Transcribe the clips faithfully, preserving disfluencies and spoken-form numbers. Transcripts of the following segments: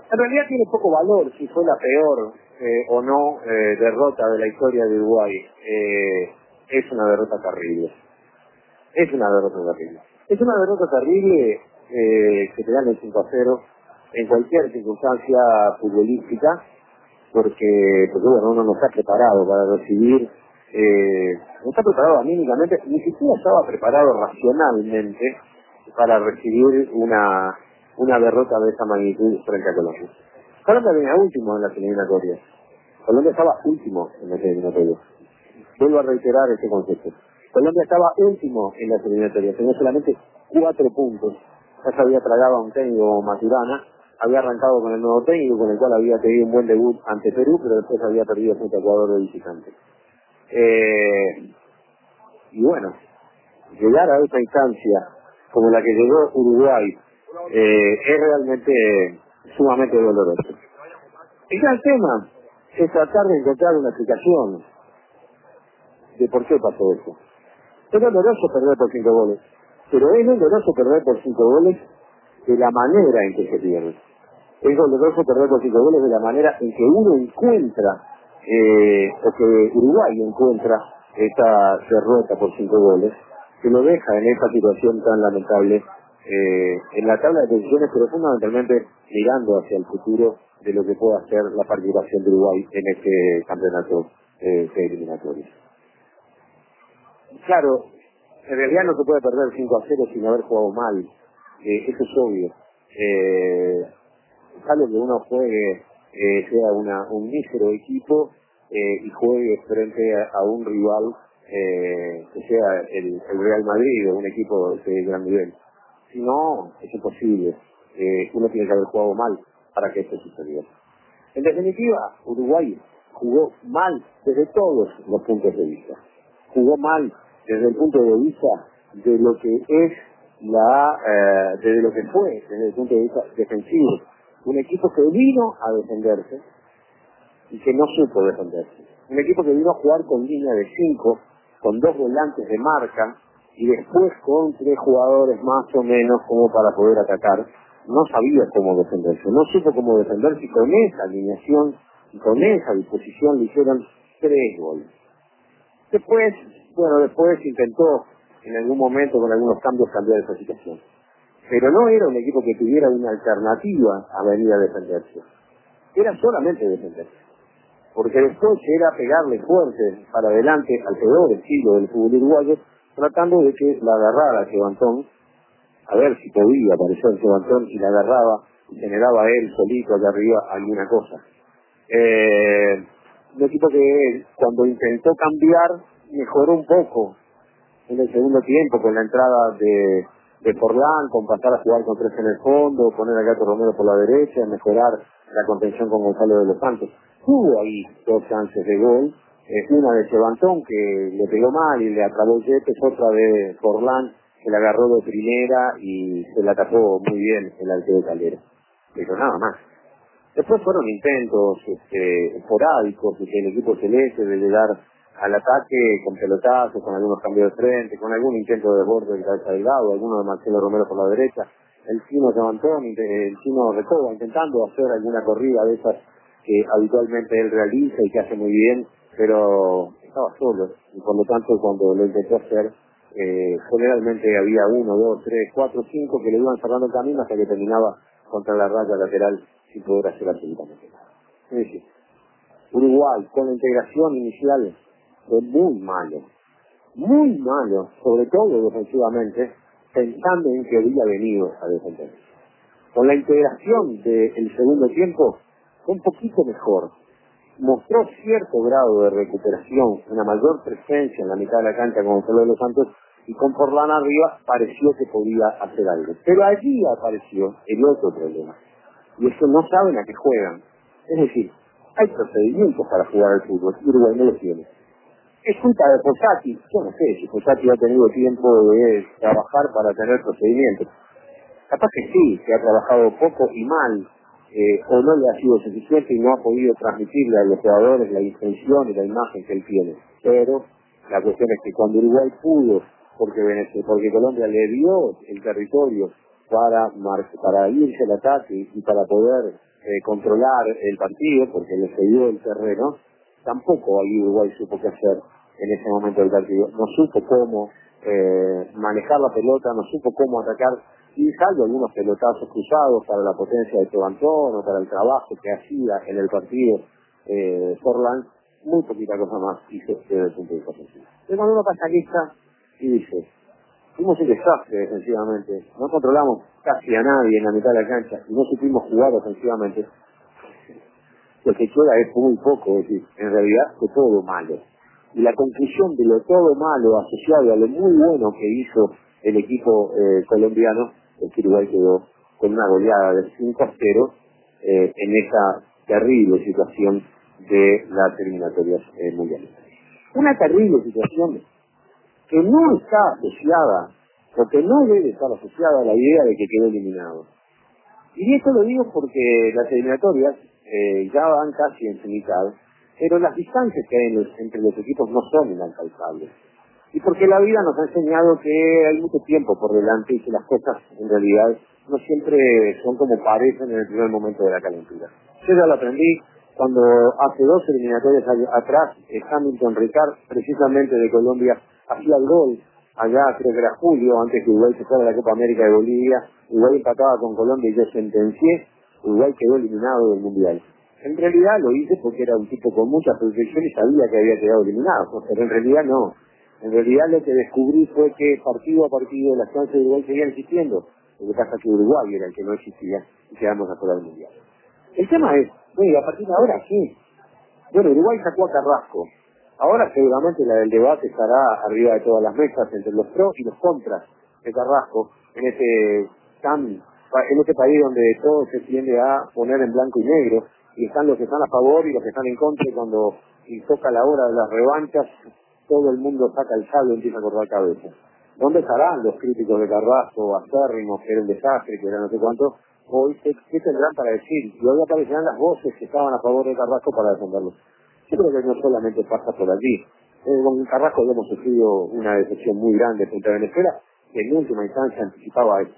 En realidad tiene poco valor si fue la peor eh, o no eh, derrota de la historia de Uruguay. Eh, es una derrota terrible. Es una derrota terrible. Es una derrota terrible eh, que te dan el cinco a cero en cualquier circunstancia futbolística, porque, porque bueno, uno no está preparado para recibir, eh, no está preparado anímicamente, ni siquiera estaba preparado racionalmente para recibir una, una derrota de esa magnitud frente a Colombia. Colombia venía último en las eliminatorias. Colombia estaba último en las eliminatorias. Vuelvo a reiterar ese concepto. Colombia estaba último en las eliminatorias, tenía solamente cuatro puntos. Ya se había tragado a un técnico Maturana, había arrancado con el nuevo técnico, con el cual había tenido un buen debut ante Perú, pero después había perdido frente a Ecuador de visitante. Eh, y bueno, llegar a esta instancia como la que llegó Uruguay eh, es realmente sumamente doloroso. El gran tema es tratar de encontrar una explicación de por qué pasó eso. Es doloroso perder por cinco goles, pero es doloroso perder por cinco goles de la manera en que se pierde. Es doloroso perder por cinco goles de la manera en que uno encuentra, eh, o que Uruguay encuentra esta derrota por cinco goles, que lo deja en esta situación tan lamentable, eh, en la tabla de posiciones, pero fundamentalmente mirando hacia el futuro de lo que pueda ser la participación de Uruguay en este campeonato eh, de eliminatorios. Claro, en realidad no se puede perder cinco a cero sin haber jugado mal, eh, eso es obvio. Eh, Salvo que uno juegue, eh, sea una, un mísero equipo eh, y juegue frente a, a un rival eh, que sea el, el Real Madrid o un equipo de gran nivel. Si no, es imposible. Eh, uno tiene que haber jugado mal para que esto sucediera. En definitiva, Uruguay jugó mal desde todos los puntos de vista. Jugó mal desde el punto de vista de lo que es la, eh, desde lo que fue, desde el punto de vista defensivo. Un equipo que vino a defenderse y que no supo defenderse. Un equipo que vino a jugar con línea de cinco, con dos volantes de marca y después con tres jugadores más o menos como para poder atacar. No sabía cómo defenderse, no supo cómo defenderse y con esa alineación y con esa disposición le hicieron tres goles. Después, bueno, después intentó en algún momento con algunos cambios cambiar esa situación. Pero no era un equipo que tuviera una alternativa a venir a defenderse. Era solamente defenderse. Porque después era pegarle fuerte para adelante al peor estilo del fútbol uruguayo, tratando de que la agarrara Chevantón, a ver si podía aparecer Chevantón y la agarraba y generaba él solito allá arriba alguna cosa. Eh, un equipo que cuando intentó cambiar mejoró un poco en el segundo tiempo con la entrada de de Forlán, con pasar a jugar con tres en el fondo, poner a Gato Romero por la derecha, mejorar la contención con Gonzalo de los Santos. Tuvo ahí dos chances de gol, eh, una de Chevantón que le pegó mal y le acabó el Yepes, otra de Forlán que la agarró de primera y se la tapó muy bien el arquero de Calera. Pero nada más. Después fueron intentos este, esporádicos de que el equipo celeste de llegar al ataque con pelotazos, con algunos cambios de frente, con algún intento de desborde del cabeza delgado, alguno de Marcelo Romero por la derecha, el chino Chevantón, el chino Recoba intentando hacer alguna corrida de esas que habitualmente él realiza y que hace muy bien, pero estaba solo y por lo tanto cuando lo intentó hacer eh, generalmente había uno, dos, tres, cuatro, cinco que le iban cerrando el camino hasta que terminaba contra la raya lateral sin poder hacer absolutamente nada. Es decir, Uruguay con la integración inicial fue muy malo, muy malo, sobre todo defensivamente, pensando en que había venido a defender. Con la integración del segundo tiempo fue un poquito mejor, mostró cierto grado de recuperación, una mayor presencia en la mitad de la cancha con Gonzalo de los Santos y con Forlán arriba pareció que podía hacer algo. Pero allí apareció el otro problema, y es que no saben a qué juegan. Es decir, hay procedimientos para jugar al fútbol y Uruguay no los tiene. Es culpa de Fossati, yo no sé si Fossati ha tenido tiempo de trabajar para tener procedimientos. Capaz que sí, que ha trabajado poco y mal, eh, o no le ha sido suficiente y no ha podido transmitirle a los jugadores la intención y la imagen que él tiene. Pero la cuestión es que cuando Uruguay pudo, porque Venezuela, porque Colombia le dio el territorio para, para irse al ataque y para poder eh, controlar el partido, porque le cedió el terreno, tampoco ahí Uruguay supo qué hacer en ese momento del partido. No supo cómo eh, manejar la pelota, no supo cómo atacar, y salvo algunos pelotazos cruzados para la potencia de Tobantón o para el trabajo que hacía en el partido eh, Forlán, muy poquita cosa más hizo desde el punto de vista ofensivo. Pero cuando uno pasa lista y dice, fuimos un desastre defensivamente, no controlamos casi a nadie en la mitad de la cancha y no supimos jugar ofensivamente, lo que queda es muy poco, es decir, en realidad fue todo malo. Y la conclusión de lo todo malo asociado a lo muy bueno que hizo el equipo eh, colombiano, es que Uruguay quedó con una goleada de cinco a cero eh, en esa terrible situación de las eliminatorias eh, mundiales. Una terrible situación que no está asociada, o que no debe estar asociada a la idea de que quedó eliminado. Y esto lo digo porque las eliminatorias eh, ya van casi en su mitad, pero las distancias que hay en los, entre los equipos no son inalcanzables. Y porque la vida nos ha enseñado que hay mucho tiempo por delante y que las cosas en realidad no siempre son como parecen en el primer momento de la calentura. Yo ya lo aprendí cuando hace dos eliminatorias atrás, eh, Hamilton Ricard, precisamente de Colombia, hacía el gol allá, creo que era julio, antes que Uruguay se fuera a la Copa América de Bolivia. Uruguay empataba con Colombia y yo sentencié, Uruguay quedó eliminado del Mundial. En realidad lo hice porque era un tipo con mucha proyección y sabía que había quedado eliminado, pero en realidad no. En realidad lo que descubrí fue que partido a partido las chances de Uruguay seguían existiendo. Lo que pasa es que Uruguay era el que no existía y quedamos afuera del Mundial. El tema es, bueno, a partir de ahora sí. Bueno, Uruguay sacó a Carrasco. Ahora seguramente la del debate estará arriba de todas las mesas entre los pros y los contras de Carrasco en este tan, en este país donde todo se tiende a poner en blanco y negro y están los que están a favor y los que están en contra, y cuando y toca la hora de las revanchas todo el mundo saca el sable y empieza a cortar cabeza. ¿Dónde estarán los críticos de Carrasco, acérrimos, que era un desastre, que era no sé cuánto? Hoy, ¿qué, qué tendrán para decir? Y hoy aparecerán las voces que estaban a favor de Carrasco para defenderlo. Yo creo que no solamente pasa por allí. Eh, con Carrasco hemos sufrido una decepción muy grande frente a Venezuela, que en última instancia anticipaba eso,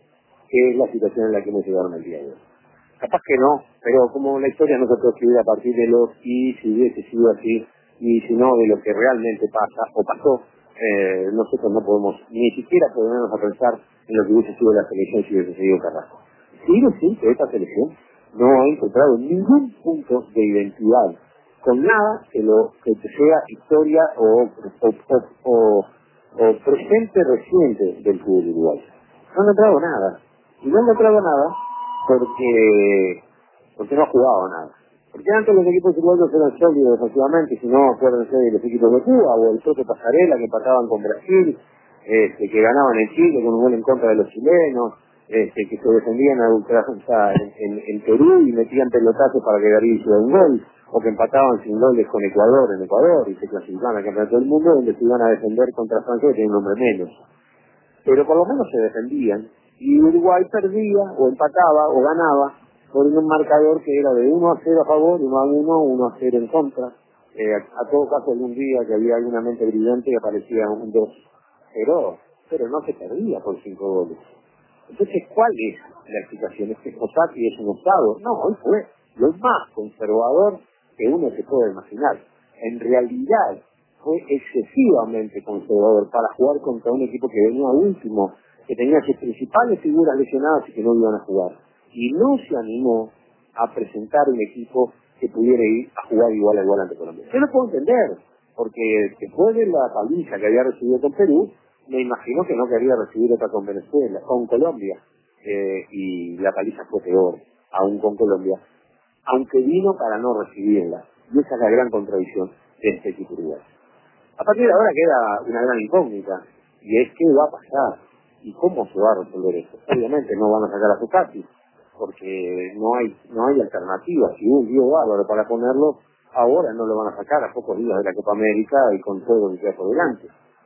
que es la situación en la que hemos llegado en el día de hoy. Capaz que no, pero como la historia no se puede escribir a partir de los y si hubiese sido así, y si no de lo que realmente pasa o pasó, eh, nosotros no podemos ni siquiera ponernos a pensar en lo que hubiese sido la selección si hubiese seguido Carrasco. Sí, sí, que esta selección no ha encontrado ningún punto de identidad con nada que lo que sea historia o, o, o, o, o presente reciente del fútbol uruguayo. No han encontrado nada. Y no han encontrado nada porque porque no ha jugado nada. Porque antes los equipos uruguayos eran sólidos defensivamente, si no, acuérdense de los equipos de Cuba o el Soto Pasarela que empataban con Brasil, este, que ganaban en Chile con un gol en contra de los chilenos, este, que se defendían a ultranza en, en, en Perú y metían pelotazos para que Darío hiciera un gol, o que empataban sin goles con Ecuador en Ecuador y se clasificaban al campeonato del mundo donde se iban a defender contra Francia que tiene un nombre menos. Pero por lo menos se defendían y Uruguay perdía o empataba o ganaba por un marcador que era de uno a cero a favor, uno a uno, uno a cero en contra. Eh, a, a todo caso algún día que había alguna mente brillante y aparecía un dos, pero, pero no se perdía por cinco goles. Entonces, ¿cuál es la explicación? ¿Es que Fossati es un osado? No, hoy fue lo más conservador que uno se puede imaginar. En realidad, fue excesivamente conservador para jugar contra un equipo que venía último, que tenía sus principales figuras lesionadas y que no iban a jugar. Y no se animó a presentar un equipo que pudiera ir a jugar igual a igual ante Colombia. Yo lo puedo entender, porque después de la paliza que había recibido con Perú, me imagino que no quería recibir otra con Venezuela, con Colombia, eh, y la paliza fue peor, aún con Colombia, aunque vino para no recibirla. Y esa es la gran contradicción de este equipo uruguayo. A partir de ahora queda una gran incógnita, y es qué va a pasar, y cómo se va a resolver esto. Obviamente no van a sacar a Fossati, porque no hay no hay alternativa. Si hubo un lío bárbaro para ponerlo, ahora no lo van a sacar a pocos días de la Copa América y con todo lo que queda por delante.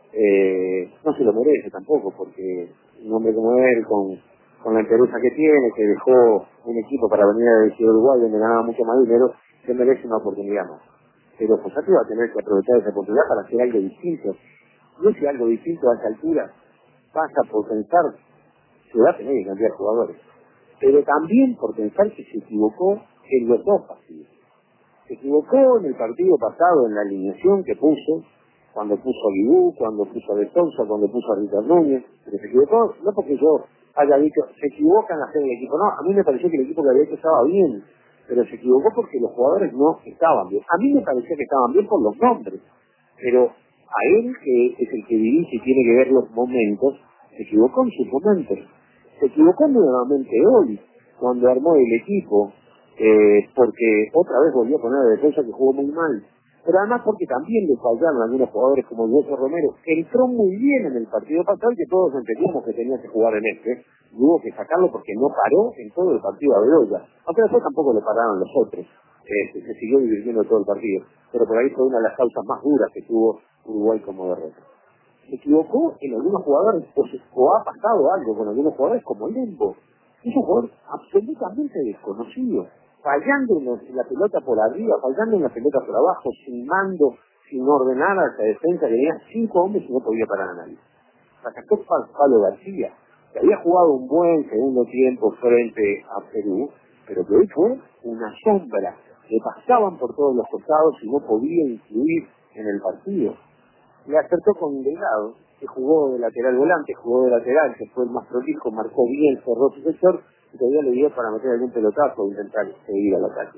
Eh, no se lo merece tampoco, porque un hombre como él, con, con la entereza que tiene, que dejó un equipo para venir a decir Uruguay donde ganaba mucho más dinero, se merece una oportunidad más. Pero Fossati va a tener que aprovechar esa oportunidad para hacer algo distinto. No es algo distinto a esta altura, pasa por pensar, se va a tener que cambiar jugadores. pero también por pensar que se equivocó en los dos partidos. Se equivocó en el partido pasado en la alineación que puso, cuando puso a Guibú, cuando puso a De Sousa, cuando puso a Richard Núñez, pero se equivocó, no porque yo haya dicho, se equivocan a hacer el equipo, no, a mí me pareció que el equipo que había hecho estaba bien, pero se equivocó porque los jugadores no estaban bien. A mí me parecía que estaban bien por los nombres, pero a él, que es el que dirige y tiene que ver los momentos, se equivocó en sus momentos. Se equivocó nuevamente hoy, cuando armó el equipo, eh, porque otra vez volvió a poner a defensa que jugó muy mal. Pero además porque también le fallaron algunos jugadores como Diego Romero, que entró muy bien en el partido pasado y que todos entendíamos que tenía que jugar en este, y hubo que sacarlo porque no paró en todo el partido a Bedoya. Aunque después tampoco le pararon los otros, eh, se siguió divirtiendo todo el partido. Pero por ahí fue una de las causas más duras que tuvo Uruguay como derrota. Se equivocó en algunos jugadores, o, se, o ha pasado algo con algunos jugadores como Lembo. Es un jugador absolutamente desconocido, fallando en la pelota por arriba, fallando en la pelota por abajo, sin mando, sin ordenar a esa defensa, que tenía cinco hombres y no podía parar a nadie. Sacó Pablo García, que había jugado un buen segundo tiempo frente a Perú, pero que hoy fue una sombra, le pasaban por todos los costados y no podía influir en el partido. Le acertó con Delgado, que jugó de lateral volante, jugó de lateral, que fue el más prolijo, marcó bien, cerró su sector, y todavía le dio para meter algún pelotazo o intentar seguir al ataque.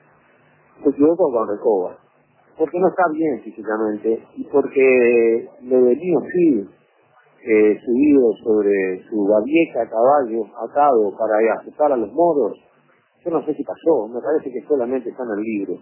Se equivocó con Recoba, porque no está bien físicamente, y porque le venía así, eh, subido sobre su babieca a caballo, atado para asustar a los moros. Yo no sé si pasó, me parece que solamente está en el libro.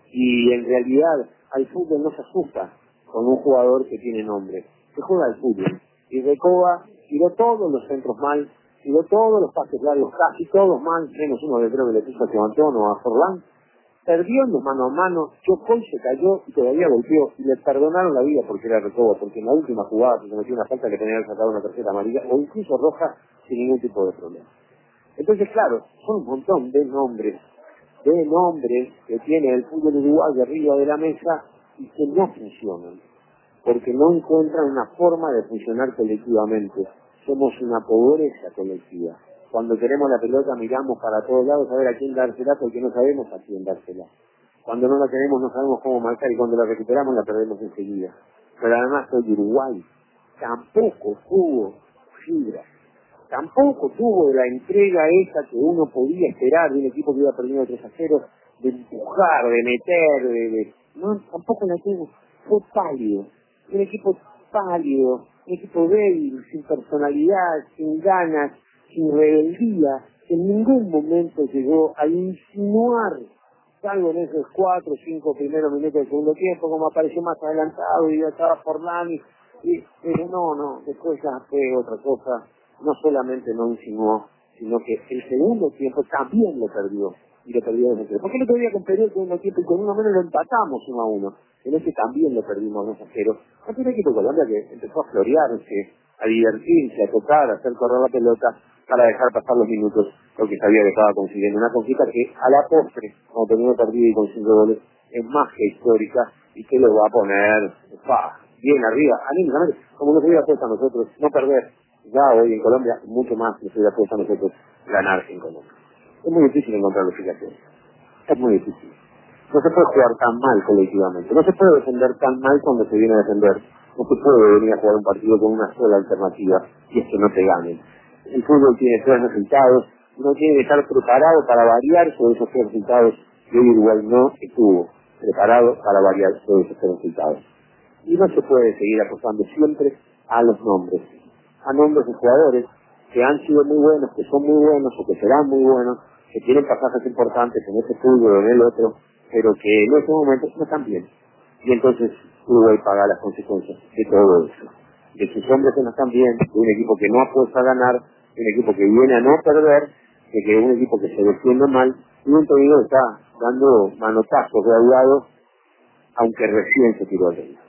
Y en realidad al fútbol no se asusta con un jugador que tiene nombre, se juega al fútbol. Y Recoba tiró todos los centros mal, tiró todos los pases largos, casi todos mal, menos uno de creo que le puso a Antón o a Forlán, perdió en los mano a mano, chocó y se cayó y todavía golpeó, y le perdonaron la vida porque era Recoba, porque en la última jugada se cometió una falta que tenía que sacar una tarjeta amarilla o incluso roja sin ningún tipo de problema. Entonces, claro, son un montón de nombres, de nombres que tiene el fútbol uruguayo arriba de la mesa y que no funcionan, porque no encuentran una forma de funcionar colectivamente. Somos una pobreza colectiva. Cuando queremos la pelota miramos para todos lados a ver a quién dársela porque no sabemos a quién dársela. Cuando no la tenemos no sabemos cómo marcar y cuando la recuperamos la perdemos enseguida. Pero además soy Uruguay, tampoco tuvo fibra. Tampoco tuvo la entrega esa que uno podía esperar de un equipo que iba perdiendo tres a cero, de empujar, de meter, de, de... no, tampoco la tuvo. Fue pálido, un equipo pálido, un equipo débil, sin personalidad, sin ganas, sin rebeldía, que en ningún momento llegó a insinuar, salvo en esos cuatro o cinco primeros minutos del segundo tiempo, como apareció más adelantado y ya estaba Forlán, y, y, pero no, no, después ya fue otra cosa. No solamente no insinuó, sino que el segundo tiempo también lo perdió, y lo perdió desde cero. ¿Por qué no podía con Perú el segundo tiempo y con uno menos lo empatamos uno a uno? En ese también lo perdimos dos a cero. Ante un equipo de Colombia que empezó a florearse, a divertirse, a tocar, a hacer correr la pelota para dejar pasar los minutos, porque sabía que estaba consiguiendo una conquista que a la postre, como terminó partido y con cinco goles, es más que histórica y que lo va a poner pa, bien arriba, anímicamente, como nos hubiera puesto a nosotros, no perder. Ya hoy en Colombia, mucho más nos hubiera puesto a nosotros ganar en Colombia. Es muy difícil encontrar explicaciones. Es muy difícil. No se puede jugar tan mal colectivamente. No se puede defender tan mal cuando se viene a defender. No se puede venir a jugar un partido con una sola alternativa y es que no te ganen. El fútbol tiene tres resultados. Uno tiene que estar preparado para variar sobre esos tres resultados. Y hoy Uruguay no estuvo preparado para variar sobre esos tres resultados. Y no se puede seguir apostando siempre a los nombres. A nombres de jugadores que han sido muy buenos, que son muy buenos o que serán muy buenos, que tienen pasajes importantes en ese fútbol o en el otro, pero que en este momento no están bien. Y entonces Uruguay paga las consecuencias de todo eso. De sus hombres que no están bien, de un equipo que no apuesta a ganar, de un equipo que viene a no perder, de que un equipo que se defiende mal, y un Torino está dando manotazos graduados, aunque recién se tiró a reír.